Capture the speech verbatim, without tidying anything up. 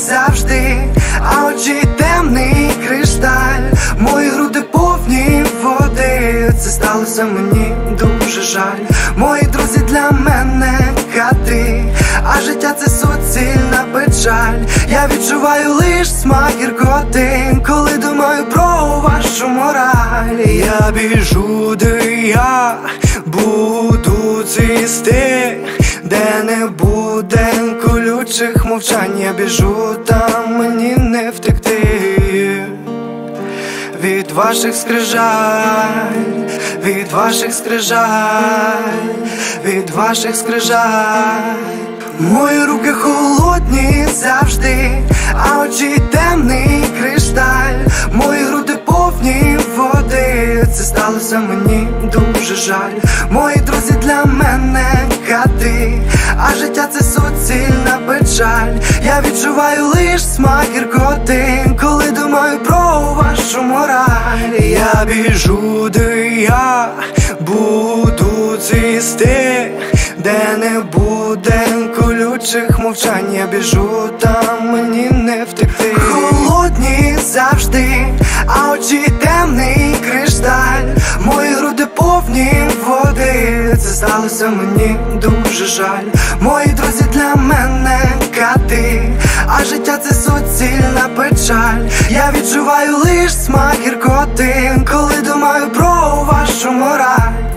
завжди, а очі темний кришталь. Мої груди повні води, це сталося мені дуже жаль. Мої друзі для мене кати, а життя це суцільна печаль. Я відчуваю лиш смак гіркоти, коли думаю про вашу мораль. Я біжу, де я буду цвісти, де не буде колючих мовчань. Я біжу, там мені не втекти від ваших скрижаль, від ваших скрижаль, від ваших скрижаль. Мої руки холодні завжди, а очі темний кришталь. Мої груди повні води, це сталося мені дуже жаль. Мої друзі для мене кати, а життя це суцільна печаль. Я відчуваю лиш смак гіркоти, коли думаю про вашу мораль. Я біжу, де я буду цвісти, де не буде колючих мовчань. Я біжу, там мені не втекти. Холодні завжди, а очі темний кришталь. Мої груди повні води, це сталося мені дуже жаль. Мої друзі для мене кати, а життя це суцільна печаль. Я відчуваю лиш смак гіркоти, коли думаю про вашу мораль.